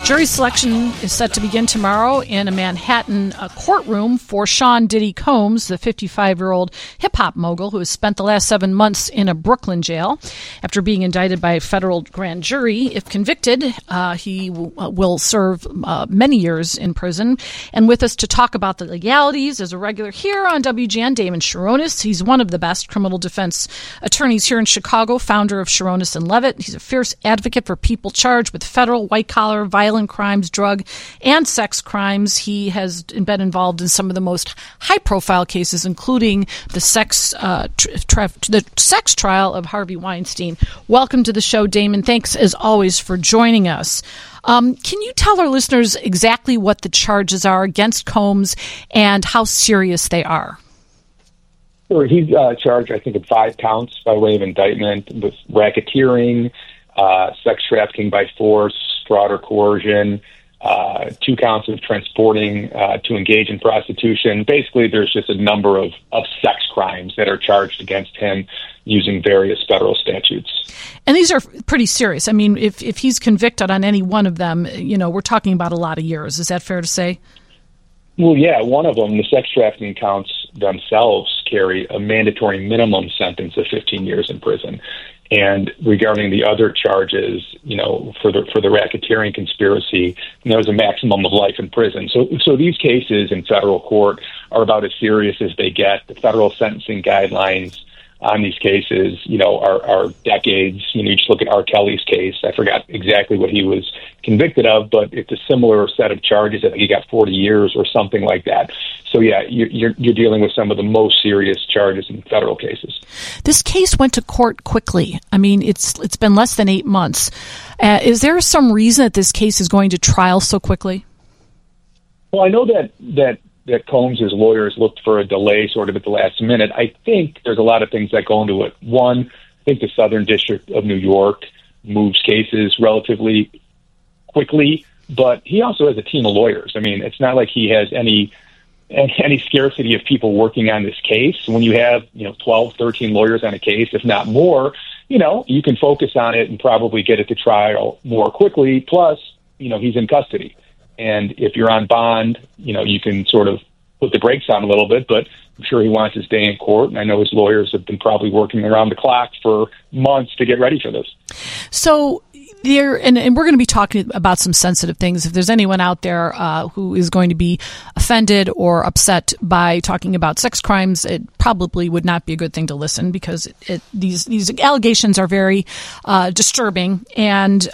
Jury selection is set to begin tomorrow in a Manhattan courtroom for Sean Diddy Combs, the 55-year-old hip-hop mogul who has spent the last 7 months in a Brooklyn jail. After being indicted by a federal grand jury, if convicted, he will serve many years in prison. And with us to talk about the legalities is a regular here on WGN, Damon Sharonis. He's one of the best criminal defense attorneys here in Chicago, founder of Sharonis and Levitt. He's a fierce advocate for people charged with federal, white-collar, violent crimes, drug and sex crimes. He has been involved in some of the most high-profile cases, including the sex trial of Harvey Weinstein. Welcome to the show, Damon. Thanks, as always, for joining us. Can you tell our listeners exactly what the charges are against Combs and how serious they are? Sure. He's charged, I think, of 5 counts by way of indictment with racketeering, sex trafficking by force, fraud or coercion, 2 counts of transporting to engage in prostitution. Basically, there's just a number of sex crimes that are charged against him using various federal statutes. And these are pretty serious. I mean, if he's convicted on any one of them, we're talking about a lot of years. Is that fair to say? Well, yeah, one of them, the sex trafficking counts themselves carry a mandatory minimum sentence of 15 years in prison. And regarding the other charges, for the racketeering conspiracy, there's a maximum of life in prison. So these cases in federal court are about as serious as they get. The federal sentencing guidelines on these cases, are decades. You just look at R. Kelly's case. I forgot exactly what he was convicted of, but it's a similar set of charges. I think he got 40 years or something like that. So, yeah, you're dealing with some of the most serious charges in federal cases. This case went to court quickly. I mean, it's been less than 8 months. Is there some reason that this case is going to trial so quickly? Well, I know that Combs' lawyers looked for a delay sort of at the last minute. I think there's a lot of things that go into it. One, I think the Southern District of New York moves cases relatively quickly, but he also has a team of lawyers. I mean, it's not like he has any scarcity of people working on this case. When you have, 12, 13 lawyers on a case, if not more, you can focus on it and probably get it to trial more quickly. Plus, he's in custody. And if you're on bond, you can sort of put the brakes on a little bit, but I'm sure he wants his day in court. And I know his lawyers have been probably working around the clock for months to get ready for this. So and we're going to be talking about some sensitive things. If there's anyone out there who is going to be offended or upset by talking about sex crimes, it probably would not be a good thing to listen because these allegations are very disturbing and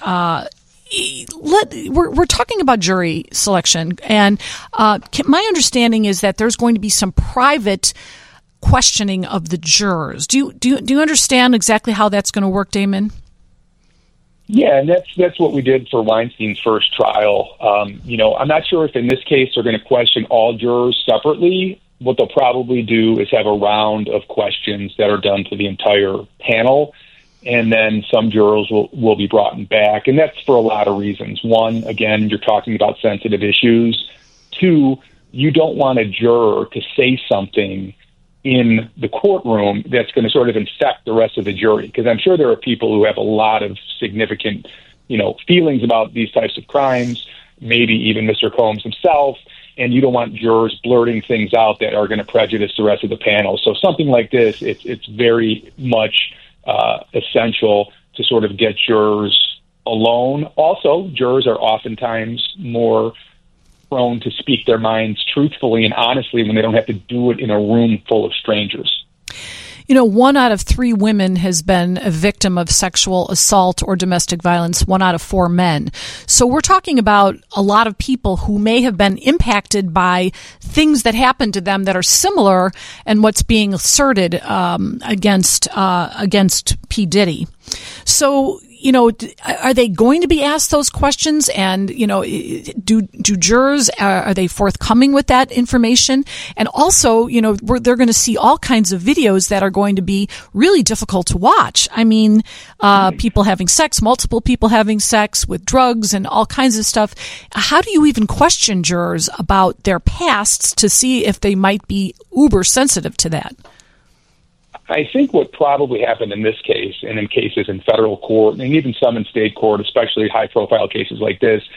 we're talking about jury selection, and my understanding is that there's going to be some private questioning of the jurors. Do you understand exactly how that's going to work, Damon? Yeah, and that's what we did for Weinstein's first trial. I'm not sure if in this case they're going to question all jurors separately. What they'll probably do is have a round of questions that are done to the entire panel. And then some jurors will be brought back. And that's for a lot of reasons. One, again, you're talking about sensitive issues. 2, you don't want a juror to say something in the courtroom that's going to sort of infect the rest of the jury. Because I'm sure there are people who have a lot of significant, feelings about these types of crimes, maybe even Mr. Combs himself. And you don't want jurors blurting things out that are going to prejudice the rest of the panel. So something like this, it's very much essential to sort of get jurors alone. Also, jurors are oftentimes more prone to speak their minds truthfully and honestly when they don't have to do it in a room full of strangers. 1 out of 3 women has been a victim of sexual assault or domestic violence, 1 out of 4 men. So we're talking about a lot of people who may have been impacted by things that happened to them that are similar and what's being asserted against P. Diddy. So, are they going to be asked those questions? And, do jurors, are they forthcoming with that information? And also, they're going to see all kinds of videos that are going to be really difficult to watch. I mean, people having sex, multiple people having sex with drugs and all kinds of stuff. How do you even question jurors about their pasts to see if they might be uber sensitive to that? I think what probably happened in this case and in cases in federal court and even some in state court, especially high-profile cases like this,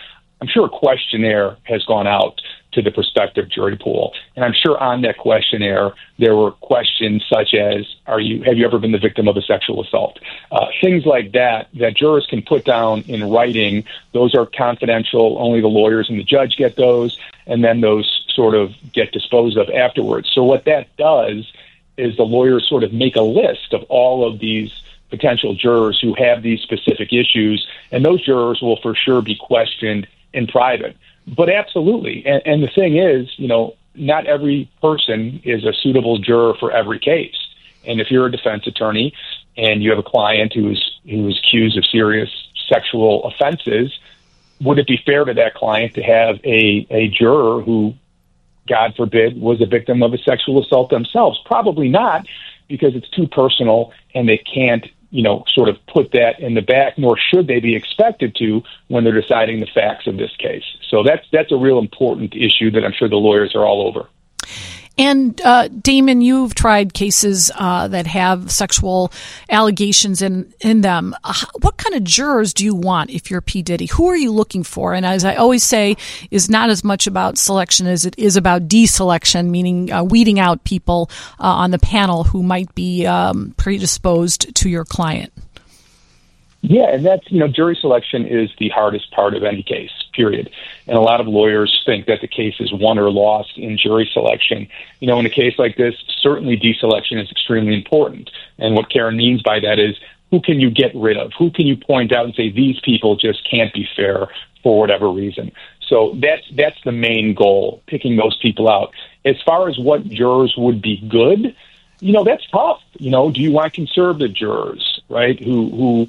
I'm sure a questionnaire has gone out to the prospective jury pool. And I'm sure on that questionnaire, there were questions such as, have you ever been the victim of a sexual assault? Things like that jurors can put down in writing. Those are confidential. Only the lawyers and the judge get those, and then those sort of get disposed of afterwards. So what that does is the lawyers sort of make a list of all of these potential jurors who have these specific issues, and those jurors will for sure be questioned in private. But absolutely. And the thing is, not every person is a suitable juror for every case. And if you're a defense attorney and you have a client who's accused of serious sexual offenses, would it be fair to that client to have a juror who, God forbid, was a victim of a sexual assault themselves? Probably not, because it's too personal and they can't sort of put that in the back, nor should they be expected to when they're deciding the facts of this case. So that's a real important issue that I'm sure the lawyers are all over. And Damon, you've tried cases that have sexual allegations in them. What kind of jurors do you want if you're P. Diddy? Who are you looking for? And as I always say, is not as much about selection as it is about deselection, meaning weeding out people on the panel who might be predisposed to your client. Yeah, and that's, jury selection is the hardest part of any case, period. And a lot of lawyers think that the case is won or lost in jury selection. In a case like this, certainly deselection is extremely important. And what Karen means by that is, who can you get rid of? Who can you point out and say, these people just can't be fair for whatever reason? So that's the main goal, picking those people out. As far as what jurors would be good, that's tough. Do you want conservative jurors, right, who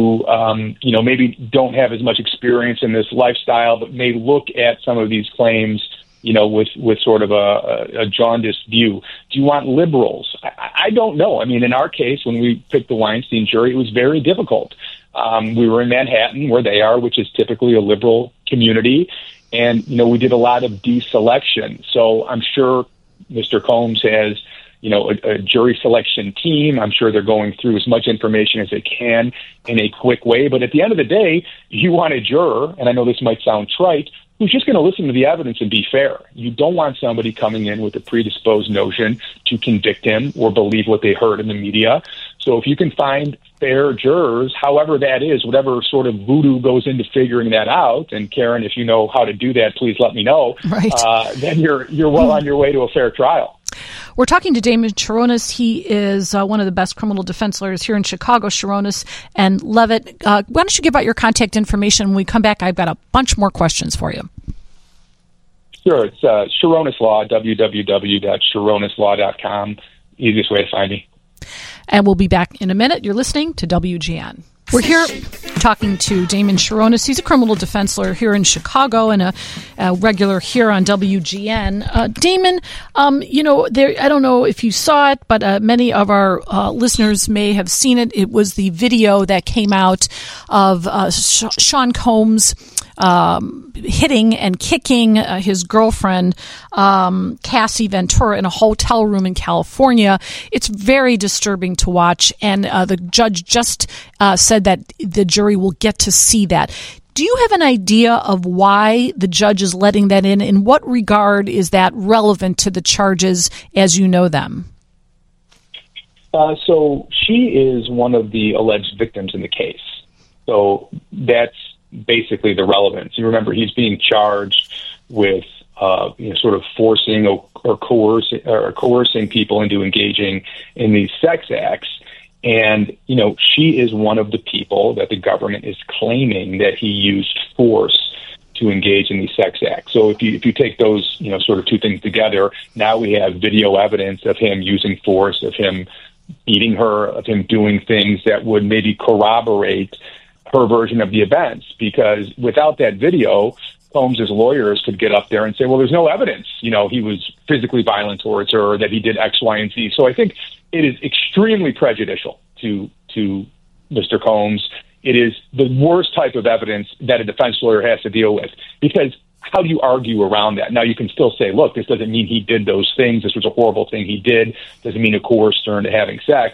maybe don't have as much experience in this lifestyle, but may look at some of these claims, with sort of a jaundiced view? Do you want liberals? I don't know. I mean, in our case, when we picked the Weinstein jury, it was very difficult. We were in Manhattan, where they are, which is typically a liberal community. And, we did a lot of deselection. So I'm sure Mr. Combs has a jury selection team. I'm sure they're going through as much information as they can in a quick way. But at the end of the day, you want a juror, and I know this might sound trite, who's just going to listen to the evidence and be fair. You don't want somebody coming in with a predisposed notion to convict him or believe what they heard in the media. So if you can find fair jurors, however that is, whatever sort of voodoo goes into figuring that out, and Karen, if you know how to do that, please let me know, right. Then you're well on your way to a fair trial. We're talking to Damon Sharonis. He is one of the best criminal defense lawyers here in Chicago. Sharonis and Levitt. Why don't you give out your contact information? When we come back, I've got a bunch more questions for you. Sure. It's Sharonis Law, www.sharonislaw.com. Easiest way to find me. And we'll be back in a minute. You're listening to WGN. We're here talking to Damon Sharonis. He's a criminal defense lawyer here in Chicago and a regular here on WGN. Damon, I don't know if you saw it, but many of our listeners may have seen it. It was the video that came out of Sean Combs hitting and kicking his girlfriend, Cassie Ventura, in a hotel room in California. It's very disturbing to watch, and the judge just said that the jury will get to see that. Do you have an idea of why the judge is letting that in? In what regard is that relevant to the charges as you know them? So she is one of the alleged victims in the case. So that's basically the relevance. You remember, he's being charged with sort of forcing or coercing people into engaging in these sex acts. And, she is one of the people that the government is claiming that he used force to engage in these sex acts. So if you take those, sort of two things together, now we have video evidence of him using force, of him beating her, of him doing things that would maybe corroborate her version of the events. Because without that video, Combs' lawyers could get up there and say, well, there's no evidence, he was physically violent towards her, or that he did X, Y, and Z. So I think it is extremely prejudicial to Mr. Combs. It is the worst type of evidence that a defense lawyer has to deal with, because how do you argue around that? Now, you can still say, look, this doesn't mean he did those things. This was a horrible thing he did. Doesn't mean it coerced her into having sex.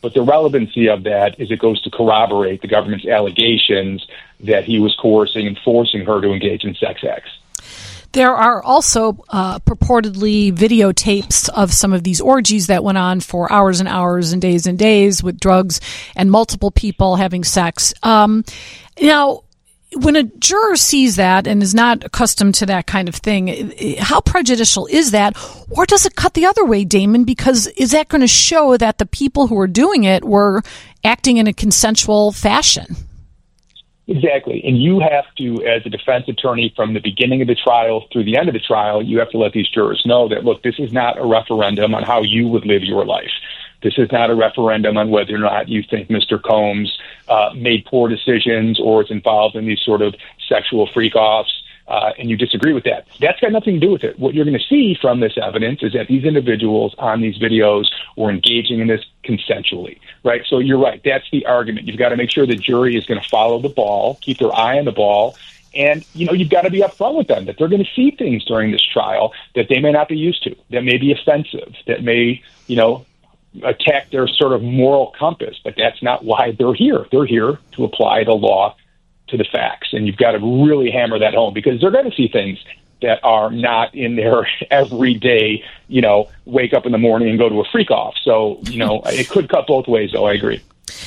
But the relevancy of that is it goes to corroborate the government's allegations that he was coercing and forcing her to engage in sex acts. There are also purportedly videotapes of some of these orgies that went on for hours and hours and days with drugs and multiple people having sex. Now, when a juror sees that and is not accustomed to that kind of thing, how prejudicial is that? Or does it cut the other way, Damon? Because is that going to show that the people who were doing it were acting in a consensual fashion? Exactly. And you have to, as a defense attorney, from the beginning of the trial through the end of the trial, you have to let these jurors know that, look, this is not a referendum on how you would live your life. This is not a referendum on whether or not you think Mr. Combs made poor decisions or is involved in these sort of sexual freak-offs, and you disagree with that. That's got nothing to do with it. What you're going to see from this evidence is that these individuals on these videos were engaging in this consensually, right? So you're right. That's the argument. You've got to make sure the jury is going to follow the ball, keep their eye on the ball, and, you've got to be upfront with them that they're going to see things during this trial that they may not be used to, that may be offensive, that may, attack their sort of moral compass, but that's not why they're here. They're here to apply the law to the facts, and you've got to really hammer that home because they're going to see things that are not in their everyday, wake up in the morning and go to a freak off. So, it could cut both ways, though. I agree.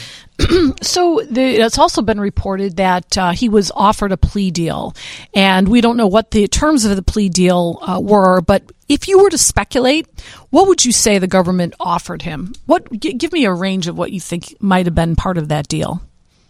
So it's also been reported that he was offered a plea deal, and we don't know what the terms of the plea deal were, but if you were to speculate, what would you say the government offered him? Give me a range of what you think might have been part of that deal.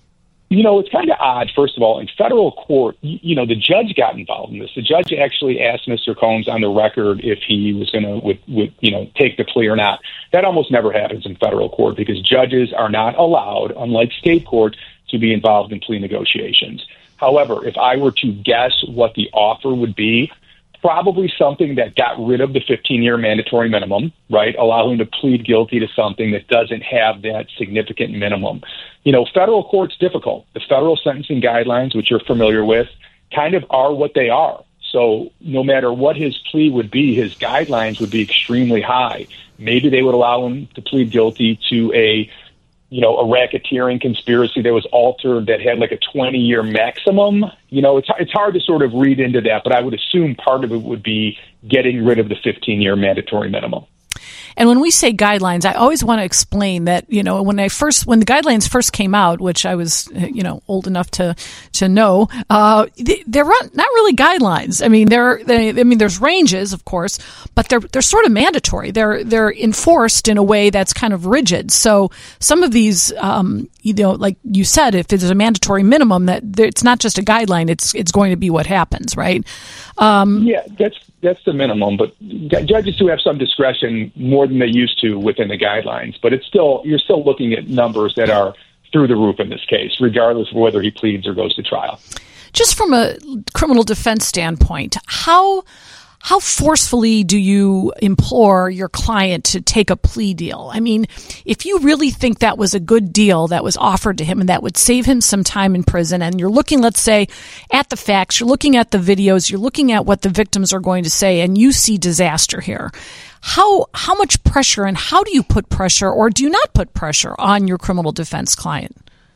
It's kind of odd, first of all, in federal court, the judge got involved in this. The judge actually asked Mr. Combs on the record if he was going to, take the plea or not. That almost never happens in federal court because judges are not allowed, unlike state court, to be involved in plea negotiations. However, if I were to guess what the offer would be, probably something that got rid of the 15-year mandatory minimum, right? Allow him to plead guilty to something that doesn't have that significant minimum. Federal court's difficult. The federal sentencing guidelines, which you're familiar with, kind of are what they are. So no matter what his plea would be, his guidelines would be extremely high. Maybe they would allow him to plead guilty to a racketeering conspiracy that was altered that had like a 20-year maximum. It's hard to sort of read into that, but I would assume part of it would be getting rid of the 15-year mandatory minimum. And when we say guidelines, I always want to explain that, when the guidelines first came out, which I was, old enough to know, they're not really guidelines. I mean, there's ranges, of course, but they're sort of mandatory. They're enforced in a way that's kind of rigid. So some of these, like you said, if it's a mandatory minimum, that it's not just a guideline, it's going to be what happens, right? Yeah, that's the minimum, but judges do have some discretion more than they used to within the guidelines, but you're still looking at numbers that are through the roof in this case, regardless of whether he pleads or goes to trial. Just from a criminal defense standpoint, how forcefully do you implore your client to take a plea deal? I mean, if you really think that was a good deal that was offered to him and that would save him some time in prison, and you're looking, let's say, at the facts, you're looking at the videos, you're looking at what the victims are going to say, and you see disaster here, how much pressure and how do you put pressure or do you not put pressure on your criminal defense client?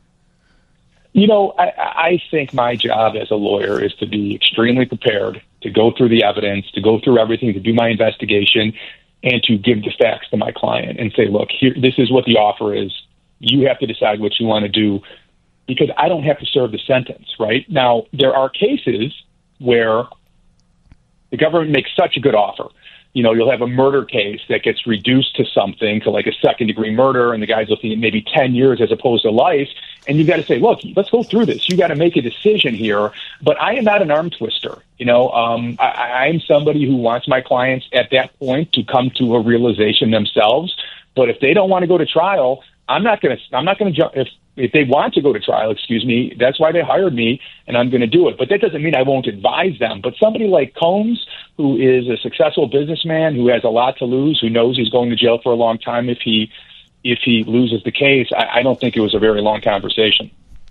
I think my job as a lawyer is to be extremely prepared, to go through the evidence, to go through everything, to do my investigation, and to give the facts to my client and say, look, here, this is what the offer is. You have to decide what you want to do because I don't have to serve the sentence, right? Now, there are cases where the government makes such a good offer. You'll have a murder case that gets reduced to something, to like a second-degree murder, and the guy's looking at maybe 10 years as opposed to life. And you've got to say, look, let's go through this. You got to make a decision here. But I am not an arm twister. I'm somebody who wants my clients at that point to come to a realization themselves. But if they don't want to go to trial, I'm not going to jump. If they want to go to trial, that's why they hired me, and I'm going to do it. But that doesn't mean I won't advise them. But somebody like Combs, who is a successful businessman, who has a lot to lose, who knows he's going to jail for a long time if he loses the case, I don't think it was a very long conversation.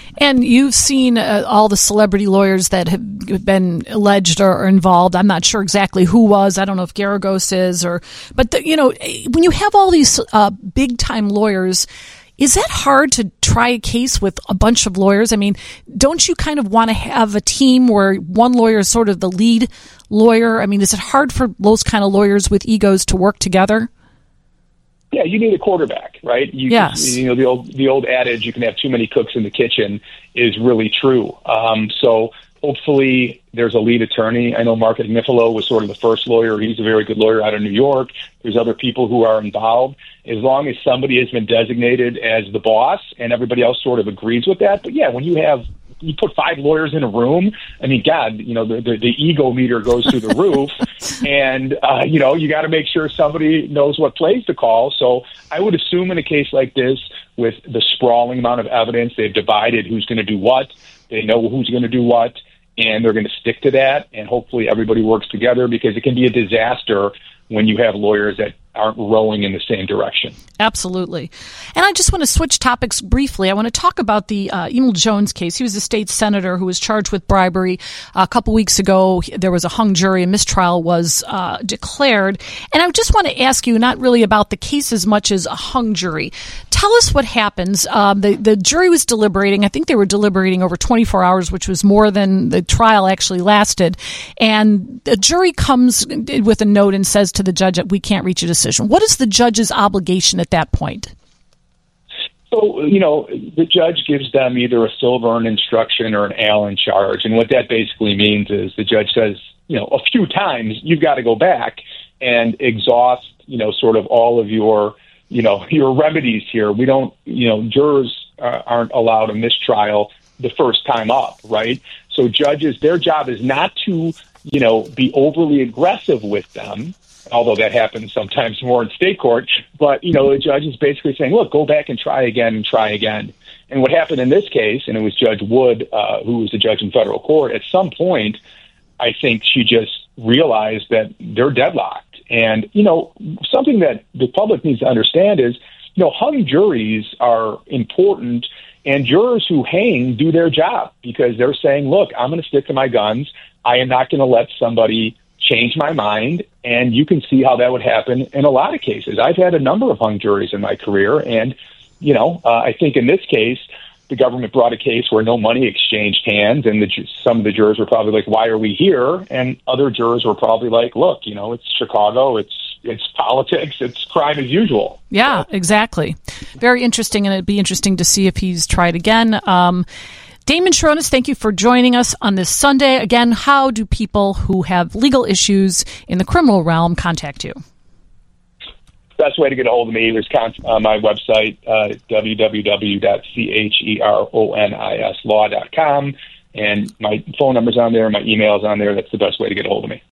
And you've seen all the celebrity lawyers that have been alleged or involved. I'm not sure exactly who was. I don't know if Geragos is but when you have all these big time lawyers, is that hard to try a case with a bunch of lawyers? I mean, don't you kind of want to have a team where one lawyer is sort of the lead lawyer? I mean, is it hard for those kind of lawyers with egos to work together? Yeah, you need a quarterback, right? Yes. The old adage, you can have too many cooks in the kitchen, is really true. So hopefully there's a lead attorney. I know Mark Agnifilo was sort of the first lawyer. He's a very good lawyer out of New York. There's other people who are involved. As long as somebody has been designated as the boss and everybody else sort of agrees with that. But yeah, when you put 5 lawyers in a room, I mean, God, the ego meter goes through the roof, and you got to make sure somebody knows what plays to call. So I would assume in a case like this, with the sprawling amount of evidence, they've divided who's going to do what, they know who's going to do what, and they're going to stick to that, and hopefully everybody works together, because it can be a disaster when you have lawyers that aren't rowing in the same direction. Absolutely. And I just want to switch topics briefly. I want to talk about the Emil Jones case. He was a state senator who was charged with bribery. A couple weeks ago, there was a hung jury. A mistrial was declared. And I just want to ask you, not really about the case as much as a hung jury. Tell us what happens. The jury was deliberating. I think they were deliberating over 24 hours, which was more than the trial actually lasted. And the jury comes with a note and says to the judge that we can't reach a decision. What is the judge's obligation at that point? So, the judge gives them either a Silvern instruction or an Allen charge. And what that basically means is the judge says, a few times you've got to go back and exhaust, sort of all of your remedies here. We don't, jurors aren't allowed a mistrial the first time up, right? So judges, their job is not to, be overly aggressive with them, although that happens sometimes more in state court. But, the judge is basically saying, look, go back and try again and try again. And what happened in this case, and it was Judge Wood, who was the judge in federal court, at some point, I think she just realized that they're deadlocked. And, something that the public needs to understand is, hung juries are important, and jurors who hang do their job because they're saying, look, I'm going to stick to my guns. I am not going to let somebody change my mind. And you can see how that would happen in a lot of cases. I've had a number of hung juries in my career. And, I think in this case, the government brought a case where no money exchanged hands. And some of the jurors were probably like, why are we here? And other jurors were probably like, look, it's Chicago. It's politics. It's crime as usual. Yeah, exactly. Very interesting. And it'd be interesting to see if he's tried again. Damon Sharonis, thank you for joining us on this Sunday. Again, how do people who have legal issues in the criminal realm contact you? Best way to get a hold of me is on my website, www.cheronis.law.com. And my phone number's on there, my email's on there. That's the best way to get a hold of me.